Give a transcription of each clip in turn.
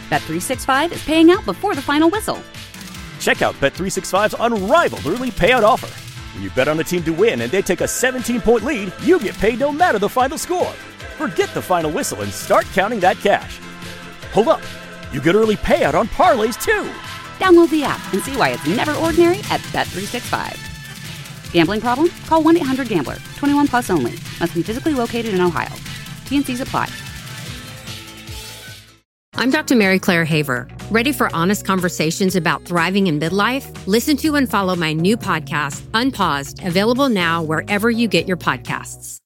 Bet365 is paying out before the final whistle. Check out Bet365's unrivaled early payout offer. When you bet on a team to win and they take a 17-point lead, you get paid no matter the final score. Forget the final whistle and start counting that cash. Hold up. You get early payout on parlays, too. Download the app and see why it's never ordinary at Bet365. Gambling problem? Call 1-800-GAMBLER. 21 plus only. Must be physically located in Ohio. T&Cs apply. I'm Dr. Mary Claire Haver. Ready for honest conversations about thriving in midlife? Listen to and follow my new podcast, Unpaused, available now wherever you get your podcasts.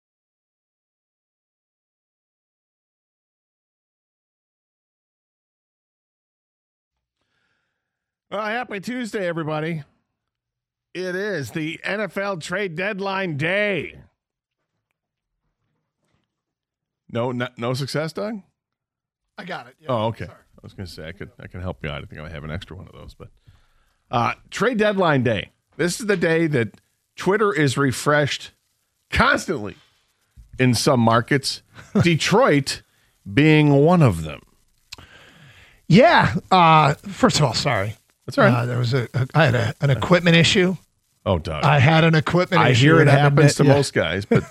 Well, happy Tuesday, everybody. It is the NFL trade deadline day. No success, Doug? I got it. Yeah. Oh, okay. Sorry. I was going to say I can help you out. I think I have an extra one of those. But trade deadline day. This is the day that Twitter is refreshed constantly in some markets. Detroit being one of them. Yeah. First of all, sorry. That's all right. There was I had an equipment issue. Oh, Doug. I had an equipment issue. I hear it happens to most guys, but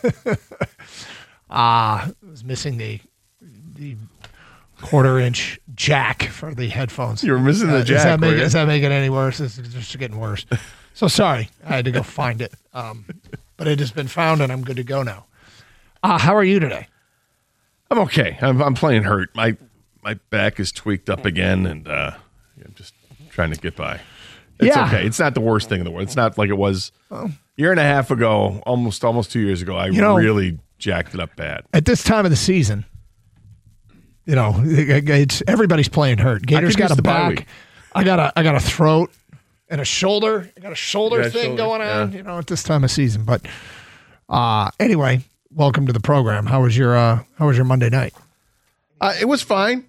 I was missing the quarter-inch jack for the headphones. You were missing the jack. Does that make it any worse? It's just getting worse. So sorry. I had to go find it. But it has been found, and I'm good to go now. How are you today? I'm okay. I'm playing hurt. My back is tweaked up again, and I'm just trying to get by. It's okay. It's not the worst thing in the world. It's not like it was a year and a half ago, almost 2 years ago. I really jacked it up bad. At this time of the season, it's everybody's playing hurt. Gators got a back. I got a throat and a shoulder. I got a shoulder thing going on. Yeah. At this time of season. But anyway, welcome to the program. How was your Monday night? It was fine.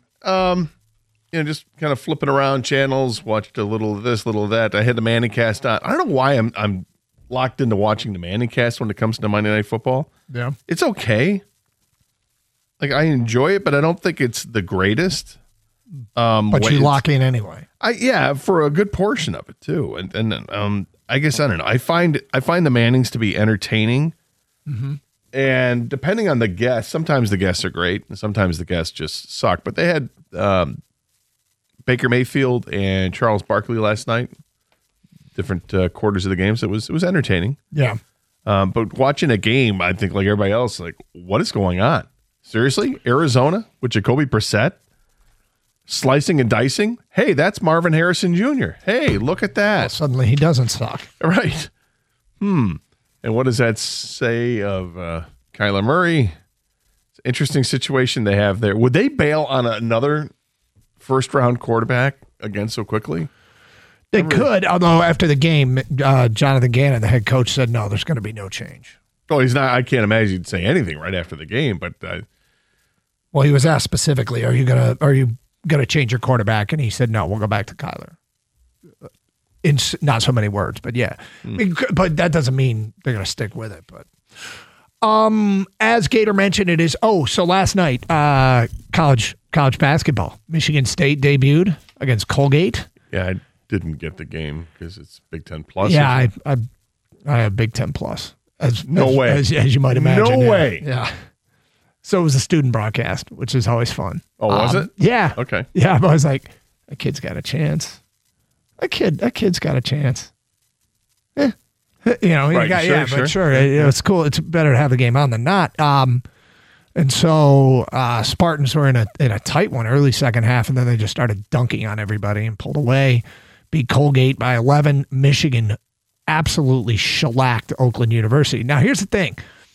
Just kind of flipping around channels. Watched a little of this, little of that. I had the ManningCast on. I don't know why I'm locked into watching the ManningCast when it comes to Monday Night Football. Yeah, it's okay. Like, I enjoy it, but I don't think it's the greatest. But you lock in anyway. For a good portion of it too. And I guess, I don't know. I find the Mannings to be entertaining. Mm-hmm. And depending on the guests, sometimes the guests are great and sometimes the guests just suck. But they had Baker Mayfield and Charles Barkley last night, different quarters of the games. It was entertaining. Yeah. But watching a game, I think like everybody else, like, what is going on? Seriously? Arizona with Jacoby Brissett slicing and dicing? Hey, that's Marvin Harrison Jr. Hey, look at that. Well, suddenly he doesn't suck. Right. And what does that say of Kyler Murray? It's an interesting situation they have there. Would they bail on another first-round quarterback again so quickly? They could, although after the game, Jonathan Gannon, the head coach, said, no, there's going to be no change. Oh, he's not. I can't imagine he'd say anything right after the game, but well, he was asked specifically, are you gonna change your quarterback? And he said, no, we'll go back to Kyler. In not so many words, but yeah. But that doesn't mean they're gonna stick with it. But as Gator mentioned, it is. So last night, college basketball, Michigan State debuted against Colgate. Yeah, I didn't get the game because it's Big Ten Plus. Yeah, I have Big Ten Plus. As you might imagine. No way. Yeah. So it was a student broadcast, which is always fun. Oh, was it? Yeah. Okay. Yeah, I was like, a kid's got a chance. A kid's got a chance. Right, sure. But sure, it's cool. It's better to have the game on than not. And so Spartans were in a tight one early second half, and then they just started dunking on everybody and pulled away. Beat Colgate by 11. Michigan absolutely shellacked Oakland University. Now, here's the thing.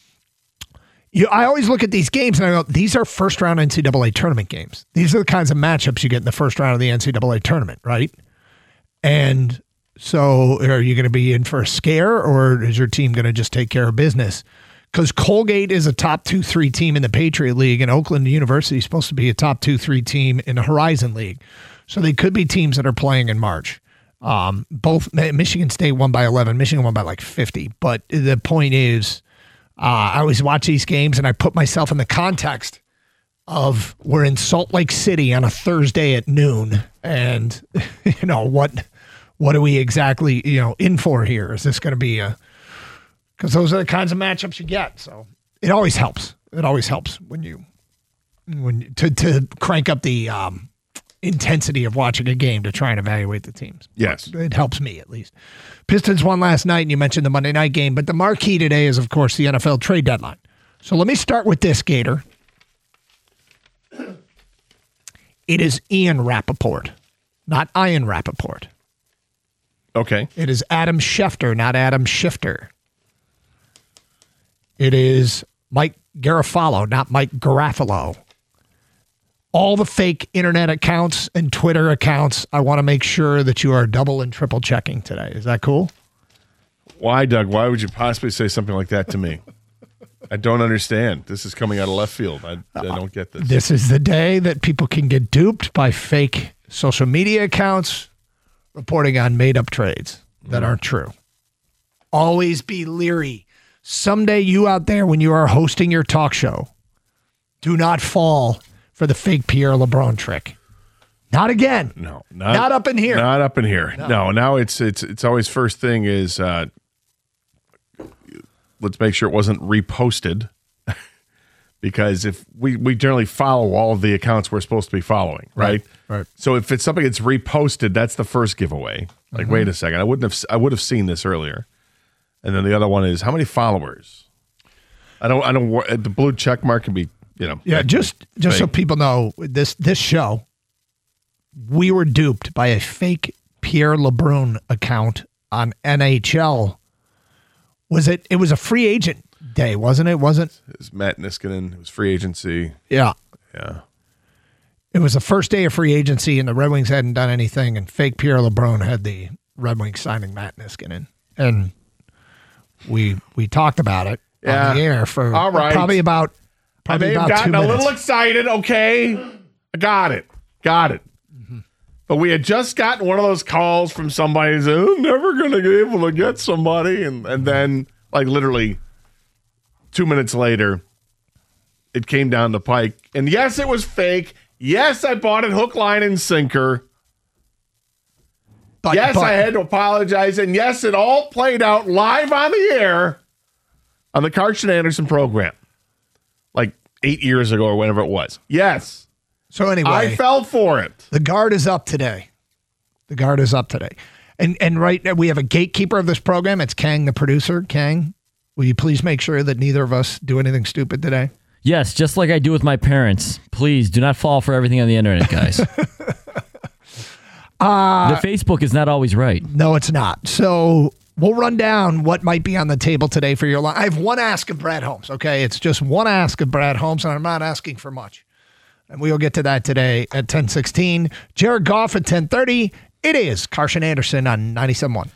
I always look at these games and I go, these are first-round NCAA tournament games. These are the kinds of matchups you get in the first round of the NCAA tournament, right? And so are you going to be in for a scare, or is your team going to just take care of business? Because Colgate is a top 2-3 team in the Patriot League, and Oakland University is supposed to be a top 2-3 team in the Horizon League. So they could be teams that are playing in March. Both Michigan State won by 11. Michigan won by like 50. But the point is, I always watch these games and I put myself in the context we're in Salt Lake City on a Thursday at noon, and what are we exactly in for here? Is this going to be because those are the kinds of matchups you get. So it always helps. It always helps when to crank up the intensity of watching a game to try and evaluate the teams. Yes. It helps me at least. Pistons won last night, and you mentioned the Monday night game, but the marquee today is, of course, the NFL trade deadline. So let me start with this, Gator. It is Ian Rappaport, not Ian Rappaport. Okay. It is Adam Schefter, not Adam Shifter. It is Mike Garafolo, not Mike Garafolo. All the fake internet accounts and Twitter accounts, I want to make sure that you are double and triple checking today. Is that cool? Why, Doug? Why would you possibly say something like that to me? I don't understand. This is coming out of left field. I don't get this. This is the day that people can get duped by fake social media accounts reporting on made-up trades that aren't true. Always be leery. Someday you out there, when you are hosting your talk show, do not fall for the fake Pierre LeBrun trick. Not again. No. Not up in here. Not up in here. No, now it's always first thing is let's make sure it wasn't reposted because if we generally follow all of the accounts we're supposed to be following, right? Right. So if it's something that's reposted, that's the first giveaway. Like, wait a second, I would have seen this earlier. And then the other one is how many followers? I don't the blue check mark can be, Yeah, just so people know, this show, we were duped by a fake Pierre LeBrun account on NHL. It was a free agent day, wasn't it? It was Matt Niskanen. It was free agency. Yeah. Yeah. It was the first day of free agency, and the Red Wings hadn't done anything, and fake Pierre LeBrun had the Red Wings signing Matt Niskanen. And we talked about it on the air for probably about 2 minutes. I've gotten a little excited, okay? I got it. Mm-hmm. But we had just gotten one of those calls from somebody who said, I'm never going to be able to get somebody. And then, like, literally 2 minutes later, it came down the pike. And yes, it was fake. Yes, I bought it hook, line, and sinker. But I had to apologize. And yes, it all played out live on the air on the Karsch and Anderson program. Like 8 years ago or whenever it was. Yes. So anyway, I fell for it. The guard is up today. And right now we have a gatekeeper of this program. It's Kang, the producer. Kang, will you please make sure that neither of us do anything stupid today? Yes, just like I do with my parents. Please do not fall for everything on the internet, guys. The Facebook is not always right. No, it's not. So we'll run down what might be on the table today for your line. I have one ask of Brad Holmes, okay? It's just one ask of Brad Holmes, and I'm not asking for much. And we'll get to that today at 10:16. Jared Goff at 10:30. It is Karsch and Anderson on 97.1.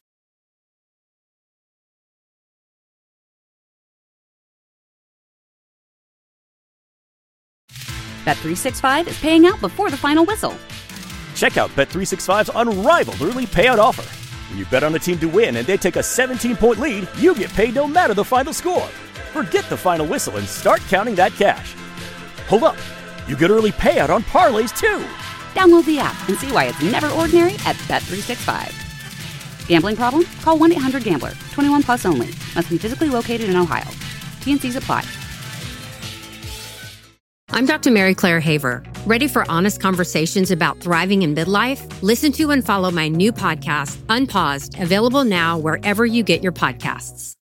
Bet365 is paying out before the final whistle. Check out Bet365's unrivaled early payout offer. When you bet on a team to win and they take a 17-point lead, you get paid no matter the final score. Forget the final whistle and start counting that cash. Hold up. You get early payout on parlays, too. Download the app and see why it's never ordinary at Bet365. Gambling problem? Call 1-800-GAMBLER. 21 plus only. Must be physically located in Ohio. T&Cs apply. I'm Dr. Mary Claire Haver. Ready for honest conversations about thriving in midlife? Listen to and follow my new podcast, Unpaused, available now wherever you get your podcasts.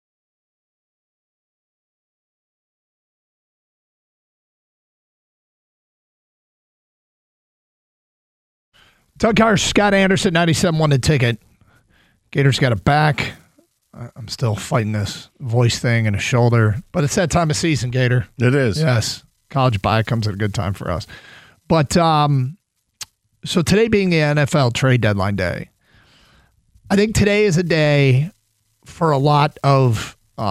Doug Karsch, Scott Anderson, 97.1 The Ticket. Gator's got a back. I'm still fighting this voice thing and a shoulder, but it's that time of season, Gator. It is. Yes. College bye comes at a good time for us. But so today being the NFL trade deadline day, I think today is a day for a lot of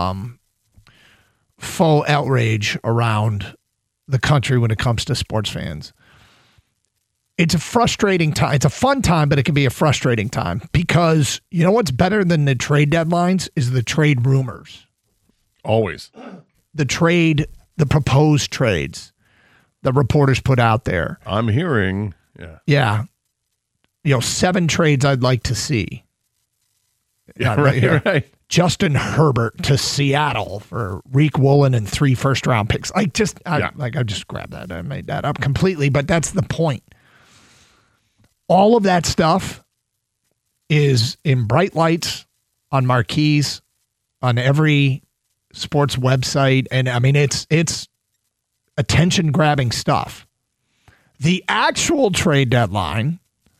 faux outrage around the country when it comes to sports fans. It's a frustrating time. It's a fun time, but it can be a frustrating time because you know what's better than the trade deadlines is the trade rumors. Always. The proposed trades, the reporters put out there. I'm hearing, Yeah. 7 trades I'd like to see. Yeah, right. Justin Herbert to Seattle for Reek Woolen and 3 first-round picks. I just grabbed that. I made that up completely, but that's the point. All of that stuff is in bright lights on marquees, on every sports website, and I mean it's attention-grabbing stuff. The actual trade deadline,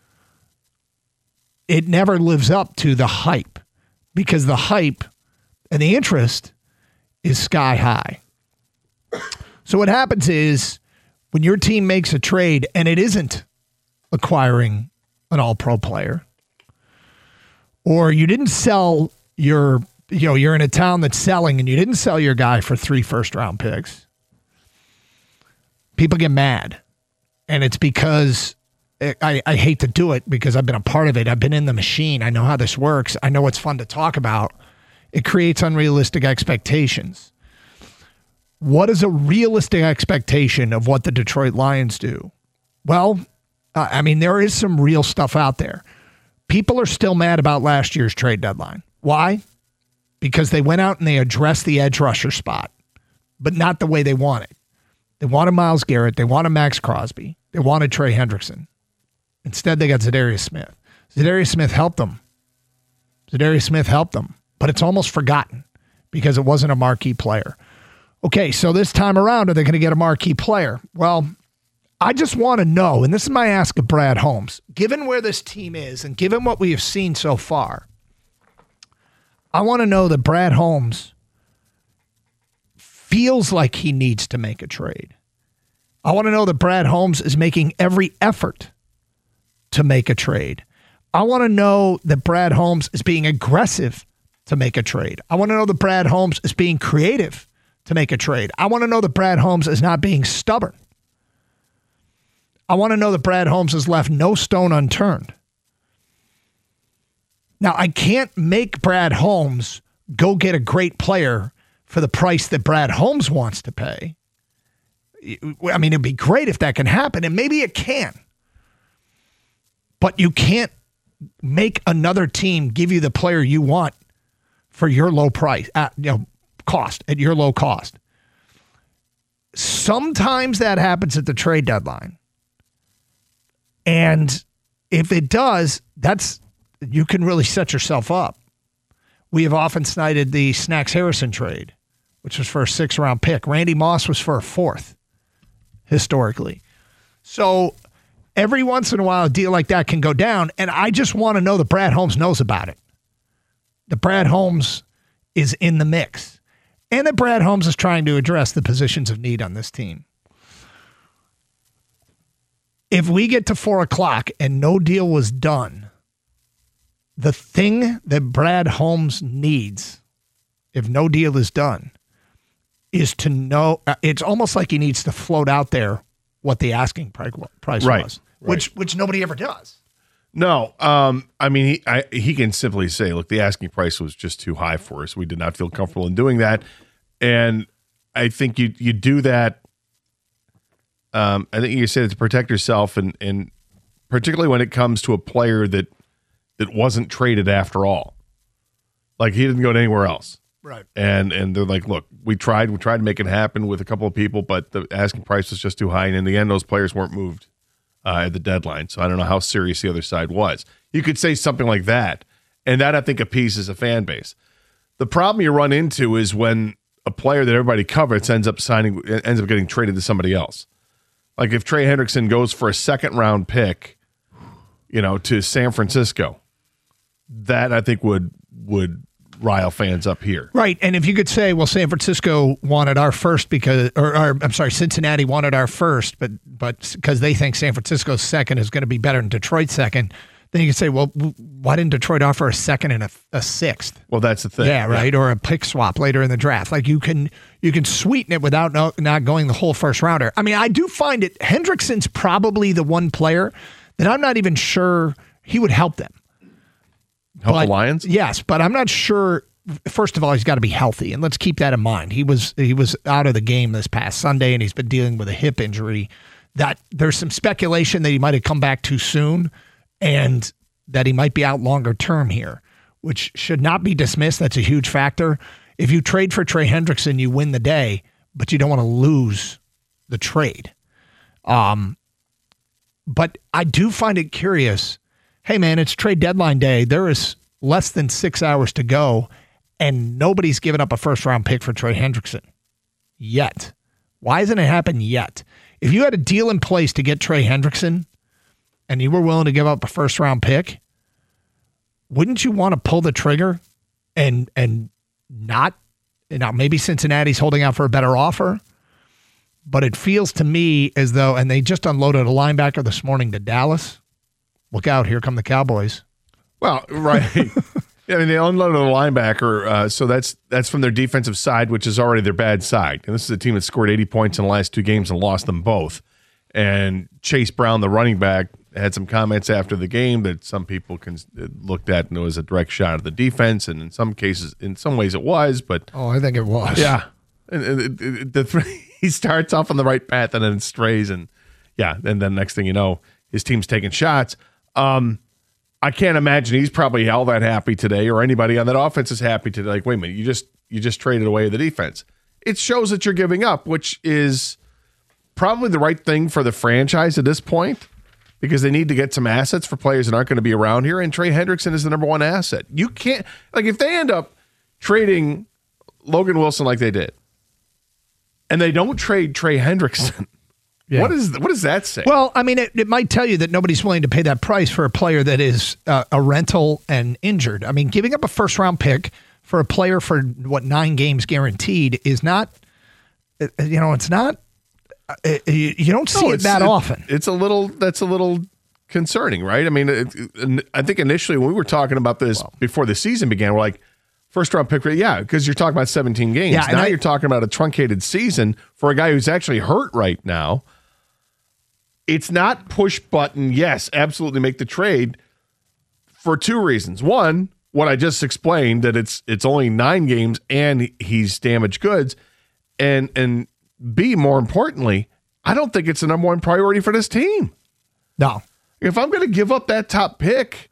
it never lives up to the hype, because the hype and the interest is sky high. So what happens is when your team makes a trade and it isn't acquiring an all-pro player, or you didn't sell you're in a town that's selling and you didn't sell your guy for 3 first-round picks, people get mad. And it's because I hate to do it because I've been a part of it. I've been in the machine. I know how this works. I know it's fun to talk about. It creates unrealistic expectations. What is a realistic expectation of what the Detroit Lions do? Well, there is some real stuff out there. People are still mad about last year's trade deadline. Why? Because they went out and they addressed the edge rusher spot, but not the way they wanted. They wanted Myles Garrett. They wanted Max Crosby. They wanted Trey Hendrickson. Instead, they got Zadarius Smith. Zadarius Smith helped them. But it's almost forgotten because it wasn't a marquee player. Okay, so this time around, are they going to get a marquee player? Well, I just want to know, and this is my ask of Brad Holmes, given where this team is and given what we have seen so far, I want to know that Brad Holmes feels like he needs to make a trade. I want to know that Brad Holmes is making every effort to make a trade. I want to know that Brad Holmes is being aggressive to make a trade. I want to know that Brad Holmes is being creative to make a trade. I want to know that Brad Holmes is not being stubborn. I want to know that Brad Holmes has left no stone unturned. Now, I can't make Brad Holmes go get a great player for the price that Brad Holmes wants to pay. I mean, it'd be great if that can happen, and maybe it can. But you can't make another team give you the player you want for your low price, at your low cost. Sometimes that happens at the trade deadline. And if it does, you can really set yourself up. We have often cited the Snacks Harrison trade, which was for a 6th-round pick. Randy Moss was for a 4th, historically. So every once in a while, a deal like that can go down, and I just want to know that Brad Holmes knows about it. That Brad Holmes is in the mix, and that Brad Holmes is trying to address the positions of need on this team. If we get to 4 o'clock and no deal was done, the thing that Brad Holmes needs, if no deal is done, is to know, it's almost like he needs to float out there what the asking price was, which nobody ever does. No, he can simply say, look, the asking price was just too high for us. We did not feel comfortable in doing that. And I think you do that. I think you said to protect yourself, and particularly when it comes to a player that wasn't traded after all. Like, he didn't go to anywhere else. Right. And they're like, look, we tried to make it happen with a couple of people, but the asking price was just too high. And in the end, those players weren't moved at the deadline. So I don't know how serious the other side was. You could say something like that, and that, I think, appeases a fan base. The problem you run into is when a player that everybody covets ends up getting traded to somebody else. Like if Trey Hendrickson goes for a 2nd-round pick, to San Francisco, that I think would rile fans up here. Right. And if you could say, well, San Francisco wanted our first Cincinnati wanted our first, but because they think San Francisco's 2nd is going to be better than Detroit's 2nd, then you could say, well, why didn't Detroit offer a 2nd and a 6th? Well, that's the thing. Yeah, right. Yeah. Or a pick swap later in the draft. Like you can sweeten it without not going the whole 1st rounder. I mean, I do find it, Hendrickson's probably the one player that I'm not even sure he would help them. Help the Lions? Yes, but I'm not sure first of all, he's got to be healthy, and let's keep that in mind. He was out of the game this past Sunday, and he's been dealing with a hip injury. That there's some speculation that he might have come back too soon, and that he might be out longer term here, which should not be dismissed. That's a huge factor. If you trade for Trey Hendrickson, you win the day, but you don't want to lose the trade. But I do find it curious. Hey, man, it's trade deadline day. There is less than 6 hours to go, and nobody's given up a first-round pick for Trey Hendrickson yet. Why hasn't it happened yet? If you had a deal in place to get Trey Hendrickson and you were willing to give up a first-round pick, wouldn't you want to pull the trigger and not, maybe Cincinnati's holding out for a better offer, but it feels to me as though, and they just unloaded a linebacker this morning to Dallas. Look out, here come the Cowboys. Well, right. Yeah, I mean, they unloaded a linebacker, so that's from their defensive side, which is already their bad side. And this is a team that scored 80 points in the last 2 games and lost them both. And Chase Brown, the running back, had some comments after the game that some people looked at and it was a direct shot at the defense, and in some ways it was, but I think it was. Yeah, he starts off on the right path and then strays, and then next thing you know, his team's taking shots. I can't imagine he's probably all that happy today, or anybody on that offense is happy today. Like, wait a minute, you just traded away the defense. It shows that you're giving up, which is probably the right thing for the franchise at this point, because they need to get some assets for players that aren't going to be around here, and Trey Hendrickson is the number one asset. You can't, if they end up trading Logan Wilson like they did, and they don't trade Trey Hendrickson, what does that say? Well, I mean, it might tell you that nobody's willing to pay that price for a player that is a rental and injured. I mean, giving up a first-round pick for a player for, 9 games guaranteed is not, it's not, you don't see it that often. That's a little concerning, right? I mean, I think initially when we were talking about this before the season began, we're like, first-round pick, because you're talking about 17 games. Yeah, now you're talking about a truncated season for a guy who's actually hurt right now. It's not push button, yes, absolutely make the trade, for 2 reasons. One, what I just explained, that it's only 9 games and he's damaged goods. And B, more importantly, I don't think it's the number one priority for this team. No. If I'm going to give up that top pick,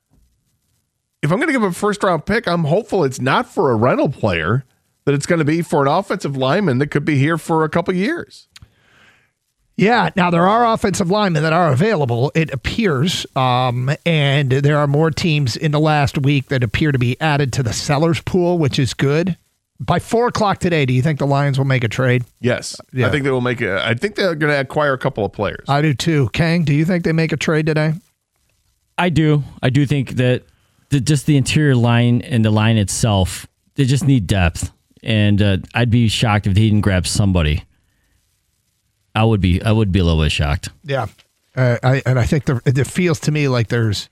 if I'm going to give up a first-round pick, I'm hopeful it's not for a rental player, that it's going to be for an offensive lineman that could be here for a couple years. Yeah, now there are offensive linemen that are available, it appears, and there are more teams in the last week that appear to be added to the sellers pool, which is good. By 4 o'clock today, do you think the Lions will make a trade? Yes. Yeah. I think they will I think they're going to acquire a couple of players. I do too. Kang, do you think they make a trade today? I do. I do think that just the interior line and the line itself, they just need depth. And I'd be shocked if they didn't grab somebody. I would be a little bit shocked. Yeah. I think it feels to me like there's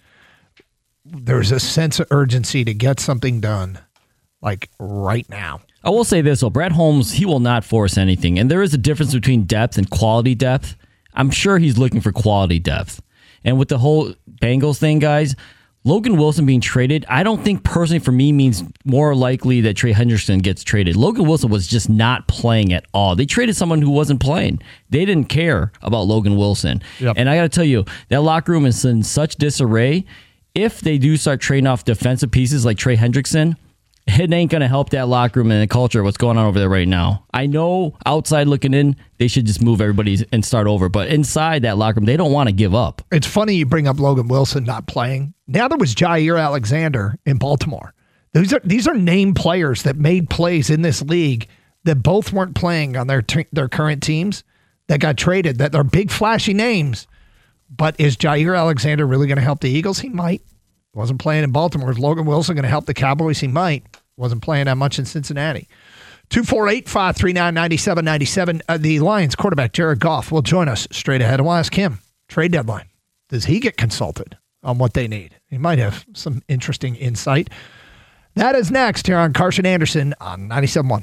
a sense of urgency to get something done, like right now. I will say this, though. Brad Holmes, he will not force anything. And there is a difference between depth and quality depth. I'm sure he's looking for quality depth. And with the whole Bengals thing, guys, Logan Wilson being traded, I don't think personally for me means more likely that Trey Hendrickson gets traded. Logan Wilson was just not playing at all. They traded someone who wasn't playing. They didn't care about Logan Wilson. Yep. And I got to tell you, that locker room is in such disarray. If they do start trading off defensive pieces like Trey Hendrickson, it ain't going to help that locker room and the culture of what's going on over there right now. I know outside looking in, they should just move everybody and start over. But inside that locker room, they don't want to give up. It's funny you bring up Logan Wilson not playing. Now there was Jair Alexander in Baltimore. These are named players that made plays in this league that both weren't playing on their current teams that got traded, that are big flashy names. But is Jair Alexander really going to help the Eagles? He might. Wasn't playing in Baltimore. Is Logan Wilson going to help the Cowboys? He might. Wasn't playing that much in Cincinnati. 248-539-9797. The Lions quarterback, Jared Goff, will join us straight ahead. And we'll ask him, trade deadline. Does he get consulted on what they need? He might have some interesting insight. That is next here on Carson Anderson on 97.1.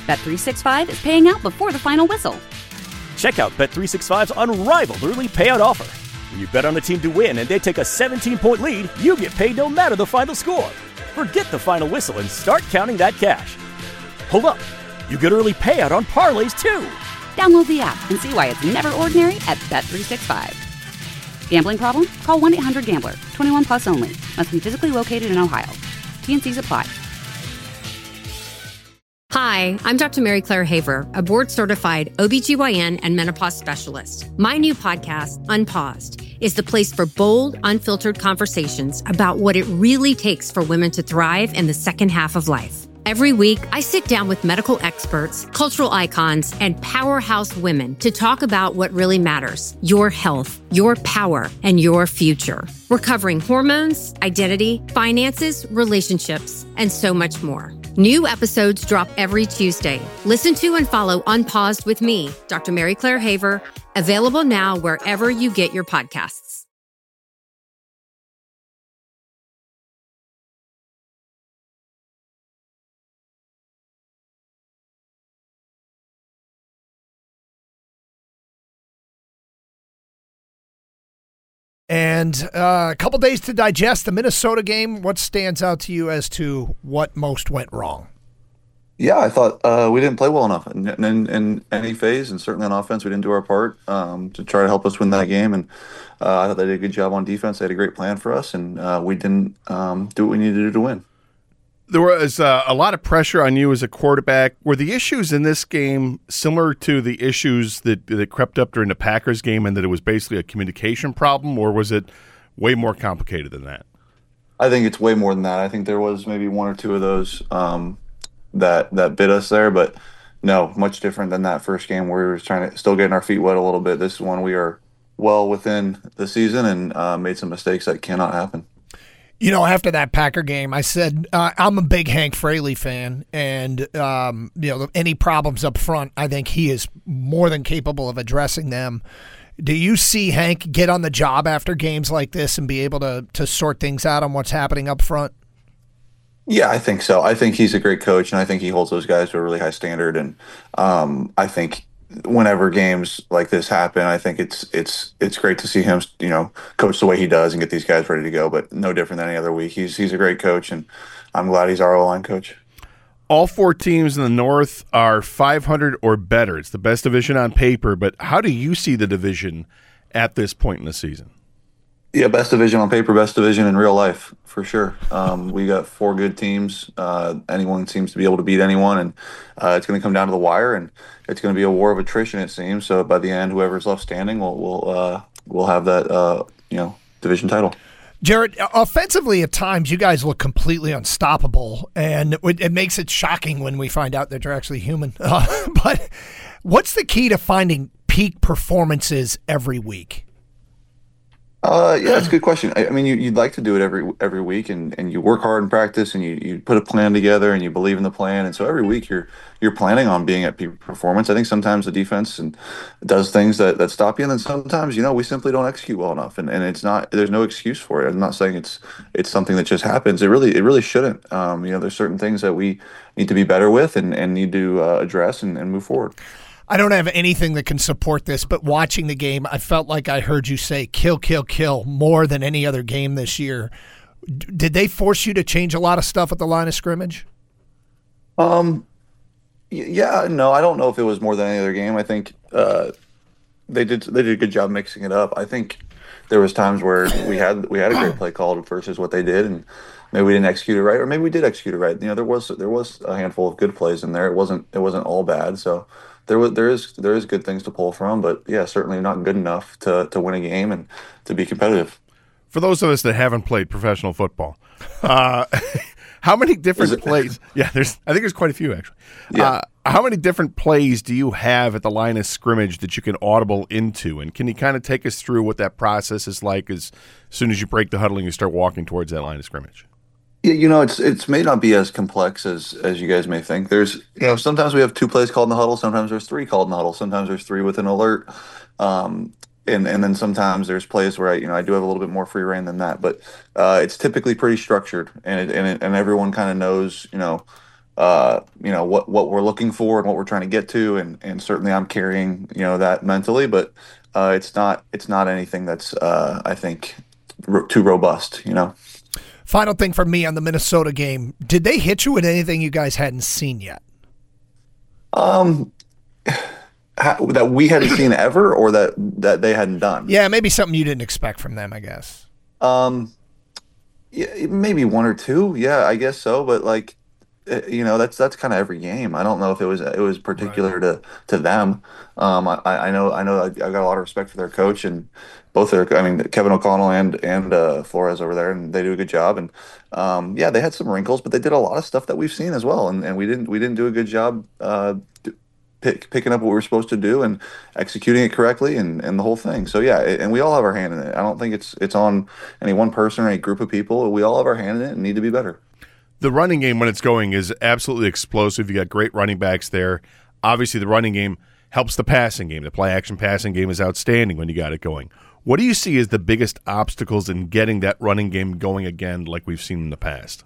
Bet365 is paying out before the final whistle. Check out Bet365's unrivaled early payout offer. When you bet on a team to win and they take a 17-point lead, you get paid no matter the final score. Forget the final whistle and start counting that cash. Hold up. You get early payout on parlays, too. Download the app and see why it's never ordinary at Bet365. Gambling problem? Call 1-800-GAMBLER. 21 plus only. Must be physically located in Ohio. T&Cs apply. Hi, I'm Dr. Mary Claire Haver, a board-certified OBGYN and menopause specialist. My new podcast, Unpaused, is the place for bold, unfiltered conversations about what it really takes for women to thrive in the second half of life. Every week, I sit down with medical experts, cultural icons, and powerhouse women to talk about what really matters: your health, your power, and your future. We're covering hormones, identity, finances, relationships, and so much more. New episodes drop every Tuesday. Listen to and follow Unpaused with me, Dr. Mary Claire Haver, available now wherever you get your podcasts. And a couple days to digest the Minnesota game. What stands out to you as to what most went wrong? Yeah, I thought we didn't play well enough in any phase, and certainly on offense, we didn't do our part to try to help us win that game. And I thought they did a good job on defense. They had a great plan for us, and we didn't do what we needed to do to win. There was a lot of pressure on you as a quarterback. Were the issues in this game similar to the issues that crept up during the Packers game, and that it was basically a communication problem, or was it way more complicated than that? I think it's way more than that. I think there was maybe one or two of those that bit us there, but no, much different than that first game where we were trying to still getting our feet wet a little bit. This is one we are well within the season and made some mistakes that cannot happen. You know, after that Packer game, I said I'm a big Hank Fraley fan, and any problems up front, I think he is more than capable of addressing them. Do you see Hank get on the job after games like this and be able to sort things out on what's happening up front? Yeah, I think so. I think he's a great coach, and I think he holds those guys to a really high standard. And I think whenever games like this happen, I think it's great to see him, coach the way he does and get these guys ready to go. But no different than any other week. He's a great coach, and I'm glad he's our O-line coach. All four teams in the North are 500 or better. It's the best division on paper, but how do you see the division at this point in the season? Yeah, best division on paper, best division in real life, for sure. We got four good teams. Anyone seems to be able to beat anyone, and it's going to come down to the wire, and it's going to be a war of attrition, it seems. So by the end, whoever's left standing will have that division title. Jared, offensively at times you guys look completely unstoppable, and it makes it shocking when we find out that you're actually human. But what's the key to finding peak performances every week? That's a good question. I mean, you'd like to do it every week, and you work hard in practice, and you put a plan together, and you believe in the plan, and so every week you're planning on being at peak performance. I think sometimes the defense does things that stop you, and then sometimes we simply don't execute well enough, and there's no excuse for it. I'm not saying it's something that just happens. It really shouldn't. There's certain things that we need to be better with and need to address and move forward. I don't have anything that can support this, but watching the game, I felt like I heard you say kill, kill, kill more than any other game this year. Did they force you to change a lot of stuff at the line of scrimmage? Yeah, no, I don't know if it was more than any other game. I think they did a good job mixing it up. I think there was times where we had a great play called versus what they did, and maybe we didn't execute it right, or maybe we did execute it right. There was a handful of good plays in there. It wasn't all bad. So there is good things to pull from, but yeah, certainly not good enough to win a game and to be competitive. For those of us that haven't played professional football, how many different plays? Yeah, I think there's quite a few actually. Yeah. How many different plays do you have at the line of scrimmage that you can audible into? And can you kind of take us through what that process is like as soon as you break the huddle and you start walking towards that line of scrimmage? Yeah, it's may not be as complex as you guys may think. There's sometimes we have 2 plays called in the huddle, sometimes there's 3 called in the huddle, sometimes there's 3 with an alert. And then sometimes there's plays where I do have a little bit more free reign than that, but it's typically pretty structured, and everyone kind of knows what we're looking for and what we're trying to get to, and certainly I'm carrying that mentally, but it's not anything that's I think too robust. Final thing for me on the Minnesota game: did they hit you with anything you guys hadn't seen yet? That we hadn't seen ever, or that they hadn't done. Yeah, maybe something you didn't expect from them, I guess. Yeah, maybe one or two. Yeah, I guess so. But that's kind of every game. I don't know if it was particular to them. I know I got a lot of respect for their coach and Kevin O'Connell and Flores over there, and they do a good job. And they had some wrinkles, but they did a lot of stuff that we've seen as well. And we didn't do a good job picking up what we were supposed to do and executing it correctly and the whole thing. So and we all have our hand in it. I don't think it's on any one person or any group of people. We all have our hand in it and need to be better. The running game, when it's going, is absolutely explosive. You got great running backs there. Obviously, the running game helps the passing game. The play-action passing game is outstanding when you got it going. What do you see as the biggest obstacles in getting that running game going again like we've seen in the past?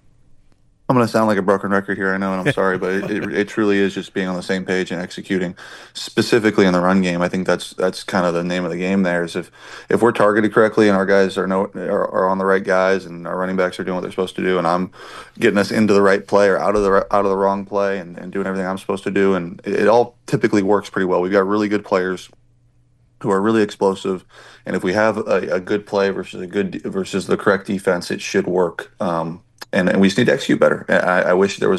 I'm going to sound like a broken record here, I know, and I'm sorry, but it truly is just being on the same page and executing, specifically in the run game. I think that's kind of the name of the game there, is if we're targeted correctly and our guys are on the right guys and our running backs are doing what they're supposed to do, and I'm getting us into the right play or out of the wrong play and doing everything I'm supposed to do, and it all typically works pretty well. We've got really good players who are really explosive, and if we have a good play versus the correct defense, it should work. And we just need to execute better. I wish there was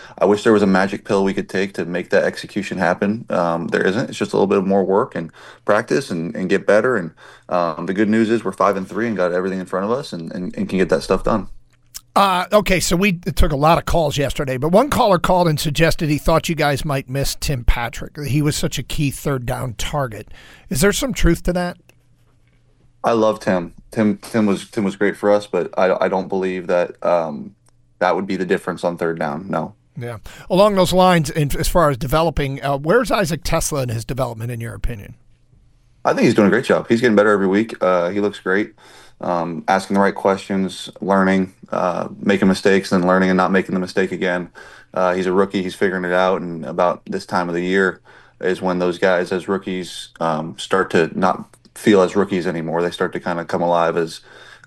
a magic pill we could take to make that execution happen. There isn't. It's just a little bit more work and practice and get better. And the good news is we're 5-3 and got everything in front of us and can get that stuff done. Okay, so we took a lot of calls yesterday, but one caller called and suggested he thought you guys might miss Tim Patrick. He was such a key third down target. Is there some truth to that? I love Tim. Tim was great for us, but I don't believe that that would be the difference on third down. No. Yeah. Along those lines, as far as developing, where's Isaac Tesla in his development, in your opinion? I think he's doing a great job. He's getting better every week. He looks great. Asking the right questions, learning, making mistakes, and learning and not making the mistake again. He's a rookie. He's figuring it out. And about this time of the year is when those guys as rookies start to not feel as rookies anymore. They start to kind of come alive as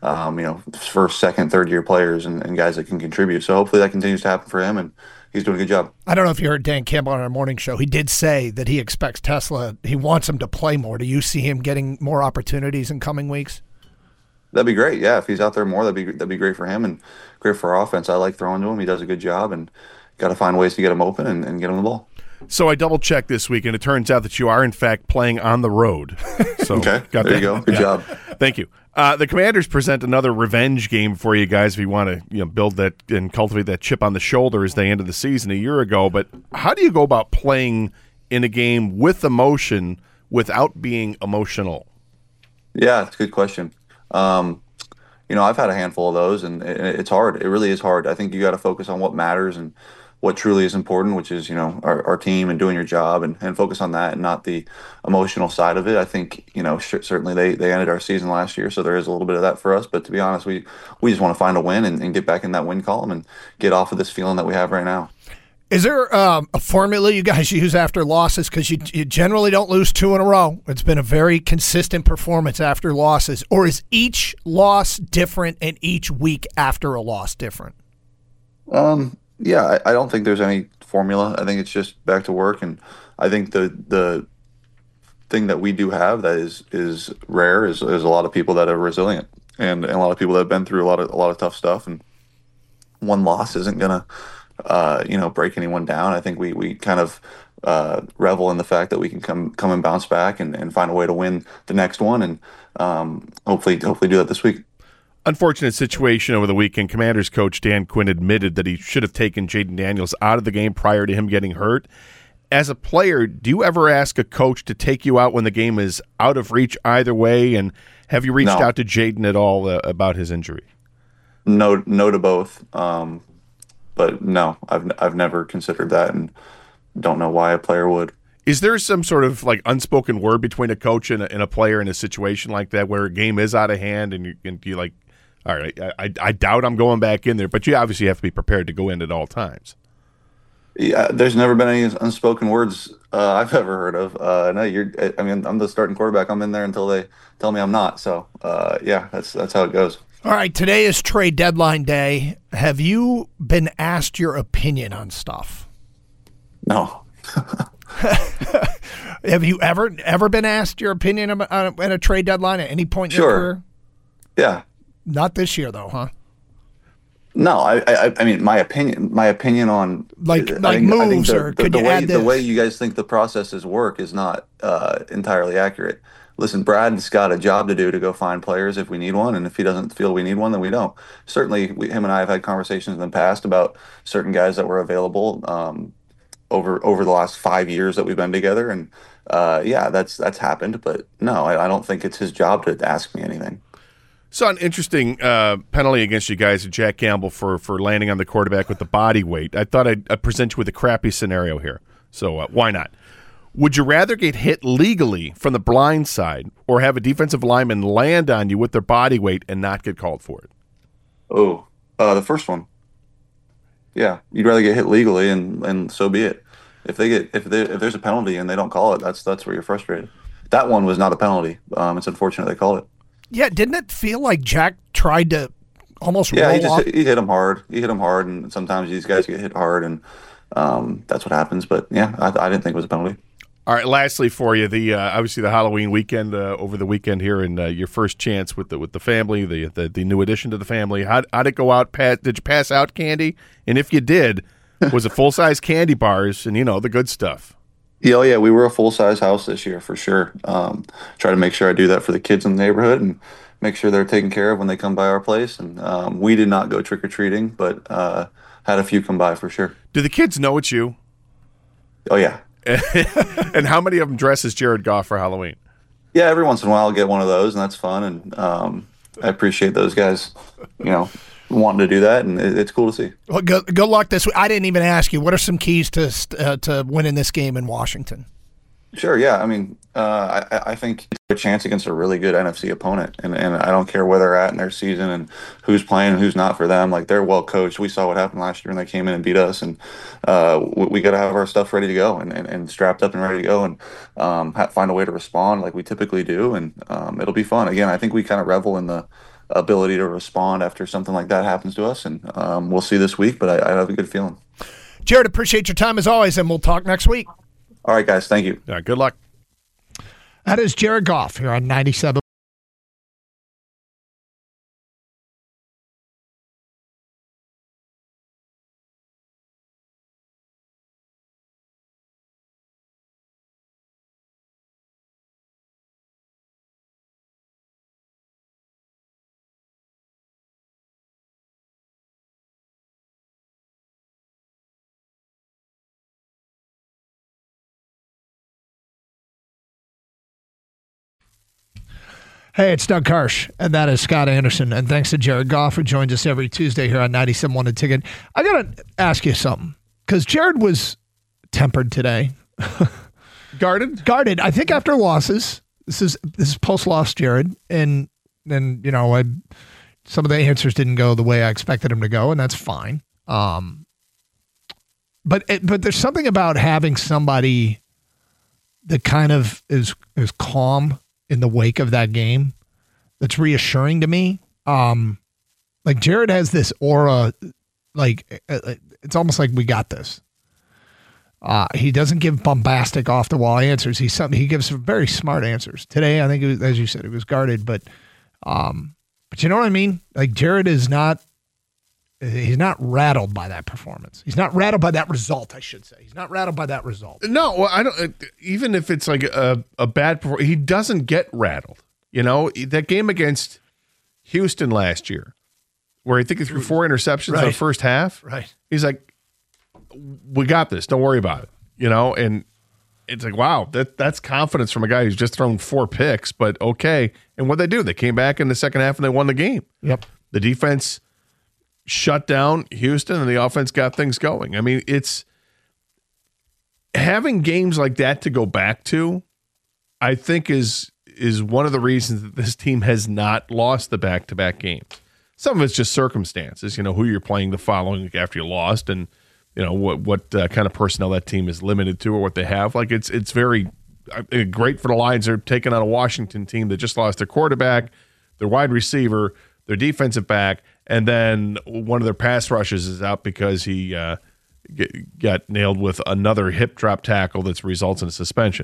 first, second, third year players and guys that can contribute. So hopefully that continues to happen for him, and he's doing a good job. I don't know if you heard Dan Campbell on our morning show. He did say that he expects Tesla, he wants him to play more. Do you see him getting more opportunities in coming weeks? That'd be great. Yeah, if he's out there more, that'd be great for him and great for our offense. I like throwing to him. He does a good job, and got to find ways to get him open and get him the ball. So I double-checked this week, and it turns out that you are, in fact, playing on the road. So okay, there you go. Good job. Thank you. The Commanders present another revenge game for you guys if you want to build that and cultivate that chip on the shoulder as they ended the season a year ago. But how do you go about playing in a game with emotion without being emotional? Yeah, it's a good question. I've had a handful of those, and it's hard. It really is hard. I think you got to focus on what matters and what truly is important, which is, our team and doing your job and focus on that and not the emotional side of it. I think, certainly they ended our season last year, so there is a little bit of that for us. But to be honest, we just want to find a win and get back in that win column and get off of this feeling that we have right now. Is there a formula you guys use after losses? Because you generally don't lose 2 in a row. It's been a very consistent performance after losses. Or is each loss different and each week after a loss different? Yeah, I don't think there's any formula. I think it's just back to work, and I think the thing that we do have that is rare is a lot of people that are resilient and a lot of people that have been through a lot of tough stuff, and one loss isn't gonna break anyone down. I think we kind of revel in the fact that we can come and bounce back and find a way to win the next one, and hopefully do that this week. Unfortunate situation over the weekend. Commanders coach Dan Quinn admitted that he should have taken Jayden Daniels out of the game prior to him getting hurt. As a player, do you ever ask a coach to take you out when the game is out of reach either way? And have you reached out to Jayden at all about his injury? No to both. But no, I've never considered that, and don't know why a player would. Is there some sort of unspoken word between a coach and a player in a situation like that where a game is out of hand and you like, all right, I doubt I'm going back in there, but you obviously have to be prepared to go in at all times. Yeah, there's never been any unspoken words I've ever heard of. No, I mean, I'm the starting quarterback. I'm in there until they tell me I'm not. So, yeah, that's how it goes. All right, today is trade deadline day. Have you been asked your opinion on stuff? No. Have you ever been asked your opinion at a trade deadline at any point in your career? Yeah. Not this year, though, huh? No, I mean my opinion on like moves or could you add this? The way you guys think the processes work is not entirely accurate. Listen, Brad's got a job to do to go find players if we need one, and if he doesn't feel we need one, then we don't. Certainly, him and I have had conversations in the past about certain guys that were available over the last 5 years that we've been together, and yeah, that's happened. But no, I don't think it's his job to ask me anything. Saw an interesting penalty against you guys, Jack Campbell, for landing on the quarterback with the body weight. I thought I'd present you with a crappy scenario here, so why not? Would you rather get hit legally from the blind side or have a defensive lineman land on you with their body weight and not get called for it? Oh, the first one. Yeah, you'd rather get hit legally, and so be it. If there's a penalty and they don't call it, that's where you're frustrated. That one was not a penalty. It's unfortunate they called it. Yeah, didn't it feel like Jack tried to almost roll off? He hit him hard. He hit him hard, and sometimes these guys get hit hard, and that's what happens. But yeah, I didn't think it was a penalty. All right. Lastly, for you, the obviously the Halloween weekend over the weekend here, and your first chance with the family, the new addition to the family. How'd it go out? Did you pass out candy? And if you did, was it full size candy bars and the good stuff? Yeah, we were a full-size house this year for sure. Try to make sure I do that for the kids in the neighborhood and make sure they're taken care of when they come by our place. And we did not go trick-or-treating, but had a few come by for sure. Do the kids know it's you? Oh, yeah. And how many of them dress as Jared Goff for Halloween? Yeah, every once in a while I'll get one of those, and that's fun. And I appreciate those guys, wanting to do that, and it's cool to see. Well, good luck this week. I didn't even ask you. What are some keys to winning this game in Washington? Sure, yeah. I mean, I think it's a chance against a really good NFC opponent, and I don't care where they're at in their season and who's playing and who's not for them. Like, they're well coached. We saw what happened last year when they came in and beat us, and we got to have our stuff ready to go and strapped up and ready to go and find a way to respond like we typically do, and it'll be fun. Again, I think we kind of revel in the ability to respond after something like that happens to us, and we'll see this week, but I have a good feeling. Jared, appreciate your time as always, and we'll talk next week. All right, guys. Thank you. All right, good luck. That is Jared Goff here on 97. Hey, it's Doug Karsh, and that is Scott Anderson. And thanks to Jared Goff, who joins us every Tuesday here on 97.1 The Ticket. I got to ask you something, because Jared was tempered today. Guarded. I think after losses. This is post-loss Jared. And some of the answers didn't go the way I expected them to go, and that's fine. But there's something about having somebody that kind of is calm in the wake of that game that's reassuring to me. Like, Jared has this aura, like it's almost like we got this. He doesn't give bombastic off the wall answers. He gives very smart answers. Today, I think it was, as you said, it was guarded, but you know what I mean? Like, Jared is not, he's not rattled by that performance. He's not rattled by that result, I should say. He's not rattled by that result. No, well, I don't. Even if it's like a bad performance, he doesn't get rattled. That game against Houston last year, where I think he threw 4 interceptions in the first half. Right. He's like, we got this. Don't worry about it. And it's like, wow, that's confidence from a guy who's just thrown 4 picks, but okay. And what they do? They came back in the second half and they won the game. Yep. The defense shut down Houston and the offense got things going. I mean, it's having games like that to go back to, I think is one of the reasons that this team has not lost the back-to-back games. Some of it's just circumstances, who you're playing the following week after you lost, and what kind of personnel that team is limited to or what they have. Like it's very great for the Lions. They're taking on a Washington team that just lost their quarterback, their wide receiver, their defensive back, and then one of their pass rushes is out because he got nailed with another hip drop tackle that results in a suspension.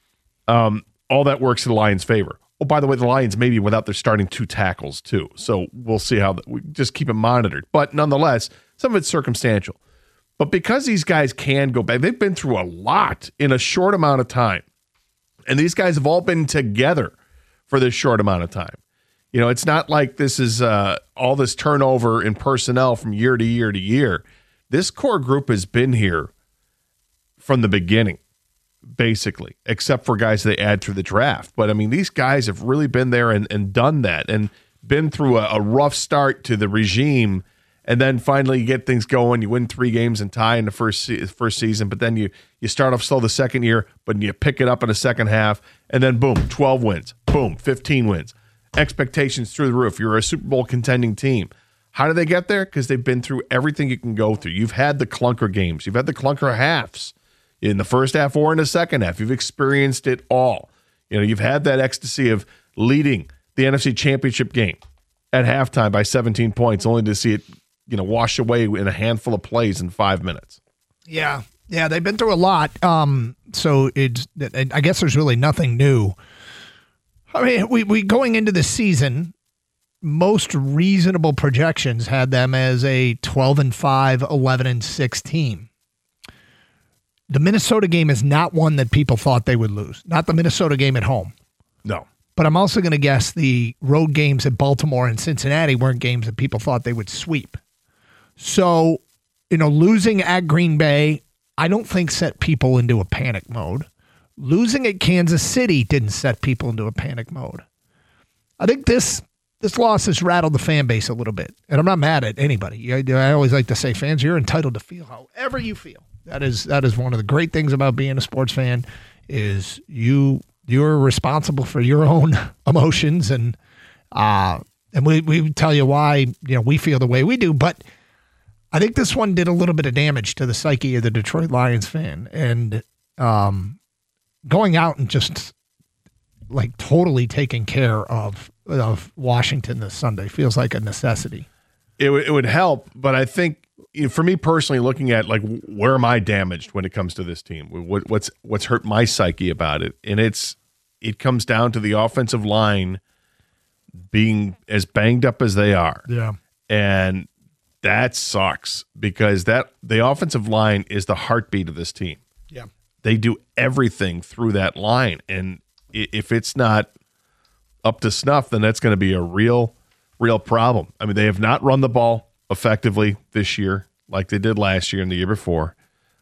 All that works in the Lions' favor. Oh, by the way, the Lions maybe without their starting 2 tackles too. So we'll see how we just keep it monitored. But nonetheless, some of it's circumstantial. But because these guys can go back, they've been through a lot in a short amount of time. And these guys have all been together for this short amount of time. It's not like this is all this turnover in personnel from year to year to year. This core group has been here from the beginning, basically, except for guys they add through the draft. But, these guys have really been there and done that and been through a rough start to the regime, and then finally you get things going. You win 3 games and tie in the first season, but then you start off slow the second year, but you pick it up in the second half, and then boom, 12 wins, boom, 15 wins. Expectations through the roof. You're a Super Bowl contending team. How do they get there? Because they've been through everything you can go through. You've had the clunker games. You've had the clunker halves in the first half or in the second half. You've experienced it all. You've had that ecstasy of leading the NFC Championship game at halftime by 17 points, only to see it, wash away in a handful of plays in 5 minutes. Yeah, they've been through a lot. So I guess there's really nothing new. We going into the season, most reasonable projections had them as a 12-5, 11-6 team. The Minnesota game is not one that people thought they would lose. Not the Minnesota game at home. No. But I'm also going to guess the road games at Baltimore and Cincinnati weren't games that people thought they would sweep. So, losing at Green Bay, I don't think set people into a panic mode. Losing at Kansas City didn't set people into a panic mode. I think this loss has rattled the fan base a little bit. And I'm not mad at anybody. I always like to say, fans, you're entitled to feel however you feel. That is one of the great things about being a sports fan is you're responsible for your own emotions and we tell you why we feel the way we do. But I think this one did a little bit of damage to the psyche of the Detroit Lions fan, and going out and just like totally taking care of Washington this Sunday feels like a necessity. It would help, but I think for me personally, looking at like where am I damaged when it comes to this team, what's hurt my psyche about it, and it comes down to the offensive line being as banged up as they are. Yeah, and that sucks because the offensive line is the heartbeat of this team. Yeah, they do everything through that line, and if it's not up to snuff, then that's going to be a real problem. They have not run the ball effectively this year like they did last year and the year before.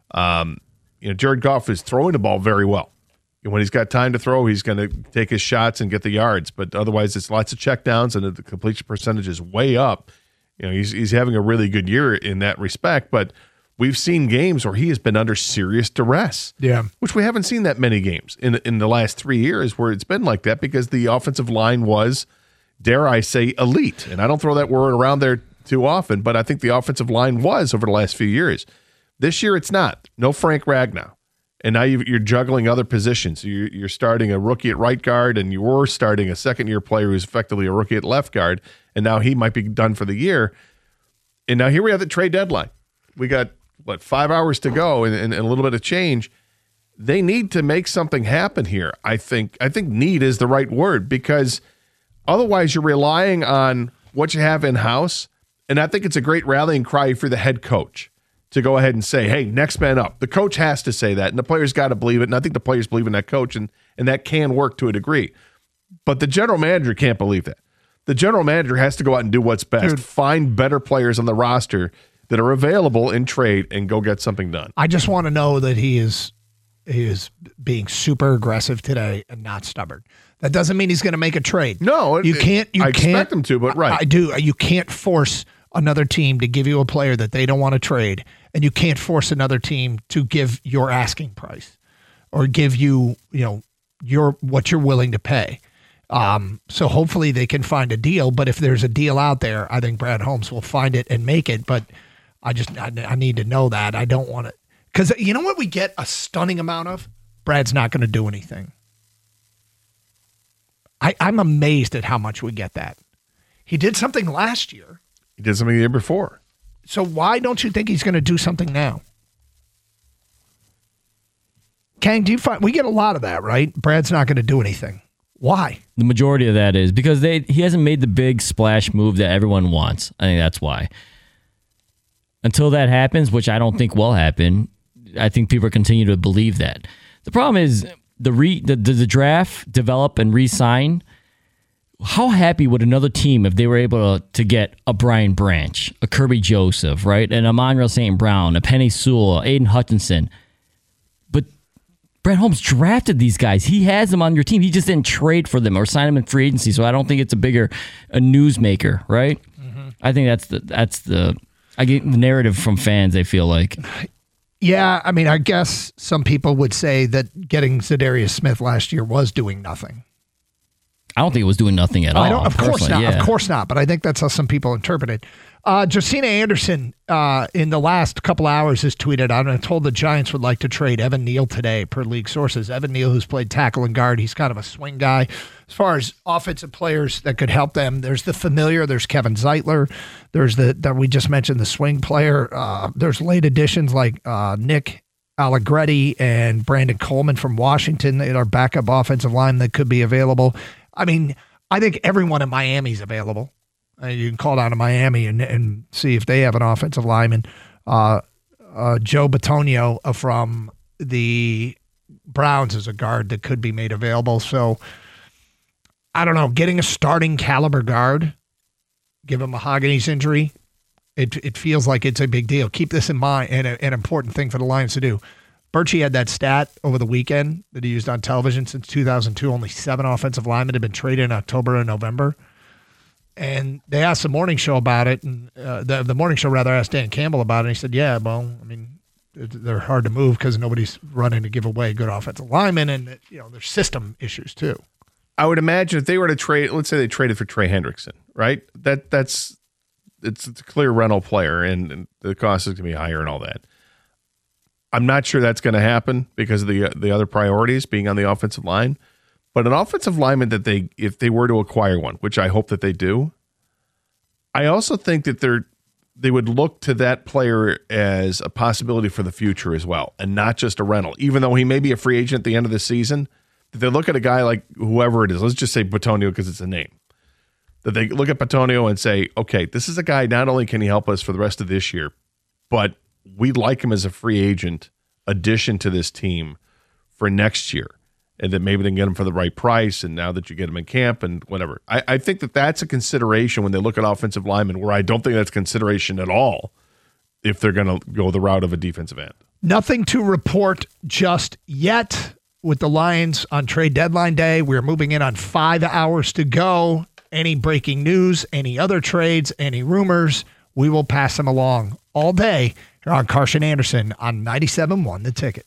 Jared Goff is throwing the ball very well. When he's got time to throw, he's going to take his shots and get the yards. But otherwise, it's lots of checkdowns, and the completion percentage is way up. He's having a really good year in that respect. But we've seen games where he has been under serious duress. Yeah, which we haven't seen that many games in the last 3 years where it's been like that because the offensive line was, dare I say, elite. And I don't throw that word around there too often, but I think the offensive line was over the last few years. This year, it's not. No Frank Ragnow. And now you're juggling other positions. You're starting a rookie at right guard, and you were starting a second-year player who's effectively a rookie at left guard, and now he might be done for the year. And now here we have the trade deadline. We got, 5 hours to go and a little bit of change. They need to make something happen here. I think need is the right word because otherwise you're relying on what you have in-house, and I think it's a great rallying cry for the head coach to go ahead and say, hey, next man up. The coach has to say that, and the players got to believe it, and I think the players believe in that coach, and that can work to a degree. But the general manager can't believe that. The general manager has to go out and do what's best, find better players on the roster that are available in trade, and go get something done. I just want to know that he is being super aggressive today and not stubborn. That doesn't mean he's going to make a trade. No, you can't. I expect him to, but right. I do. You can't force another team to give you a player that they don't want to trade, and you can't force another team to give your asking price or give you, what you're willing to pay. So hopefully they can find a deal, but if there's a deal out there, I think Brad Holmes will find it and make it. But I need to know that. I don't want to. Because you know what we get a stunning amount of? Brad's not going to do anything. I'm amazed at how much we get that. He did something last year. He did something the year before. So why don't you think he's going to do something now? Kang, do you find we get a lot of that, right? Brad's not going to do anything. Why? The majority of that is because he hasn't made the big splash move that everyone wants. I think that's why. Until that happens, which I don't think will happen, I think people continue to believe that. The problem is the draft, develop, and re-sign. How happy would another team if they were able to get a Brian Branch, a Kirby Joseph, right, an Emmanuel St. Brown, a Penny Sewell, Aiden Hutchinson? But Brett Holmes drafted these guys. He has them on your team. He just didn't trade for them or sign them in free agency. So I don't think it's a newsmaker, right? Mm-hmm. I think that's the I get the narrative from fans. They feel like. Yeah, I mean, I guess some people would say that getting Za'Darius Smith last year was doing nothing. I don't think it was doing nothing at all. Of course not. Yeah. Of course not. But I think that's how some people interpret it. Josina Anderson, in the last couple hours, has tweeted out and told the Giants would like to trade Evan Neal today, per league sources. Evan Neal, who's played tackle and guard, he's kind of a swing guy. As far as offensive players that could help them, there's the familiar. There's Kevin Zeitler. There's that we just mentioned, the swing player. There's late additions like Nick Allegretti and Brandon Coleman from Washington that are backup offensive line that could be available. I mean, I think everyone in Miami's available. You can call down to Miami and see if they have an offensive lineman. Joe Bitonio from the Browns is a guard that could be made available. So, I don't know. Getting a starting caliber guard, given Mahogany's injury, it feels like it's a big deal. Keep this in mind, and an important thing for the Lions to do. Birchie had that stat over the weekend that he used on television since 2002. Only 7 offensive linemen have been traded in October and November. And they asked the morning show about it, and the morning show rather asked Dan Campbell about it. And he said, yeah, well, I mean, they're hard to move because nobody's running to give away good offensive linemen, and there's system issues too. I would imagine if they were to trade, let's say they traded for Trey Hendrickson, right? It's a clear rental player, and the cost is going to be higher and all that. I'm not sure that's going to happen because of the other priorities being on the offensive line. But an offensive lineman that if they were to acquire one, which I hope that they do, I also think that they would look to that player as a possibility for the future as well, and not just a rental. Even though he may be a free agent at the end of the season, that they look at a guy like whoever it is, let's just say Bitonio because it's a name, that they look at Bitonio and say, okay, this is a guy, not only can he help us for the rest of this year, but we'd like him as a free agent addition to this team for next year. And that maybe they can get him for the right price, and now that you get him in camp and whatever. I think that that's a consideration when they look at offensive linemen, where I don't think that's consideration at all if they're going to go the route of a defensive end. Nothing to report just yet with the Lions on trade deadline day. We're moving in on 5 hours to go. Any breaking news, any other trades, any rumors, we will pass them along all day here on Carson Anderson on 97.1 The Ticket.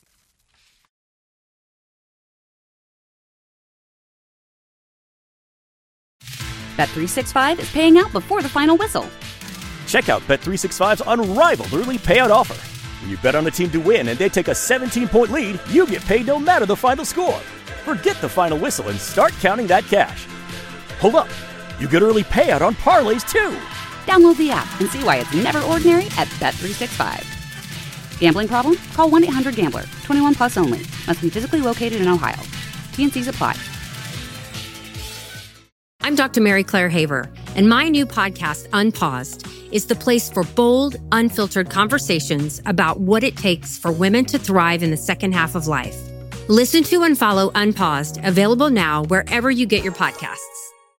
Bet365 is paying out before the final whistle. Check out Bet365's unrivaled early payout offer. When you bet on a team to win and they take a 17-point lead, you get paid no matter the final score. Forget the final whistle and start counting that cash. Hold up. You get early payout on parlays too. Download the app and see why it's never ordinary at Bet365. Gambling problem? Call 1-800-GAMBLER. 21 plus only. Must be physically located in Ohio. T&Cs apply. I'm Dr. Mary Claire Haver, and my new podcast, Unpaused, is the place for bold, unfiltered conversations about what it takes for women to thrive in the second half of life. Listen to and follow Unpaused, available now wherever you get your podcasts.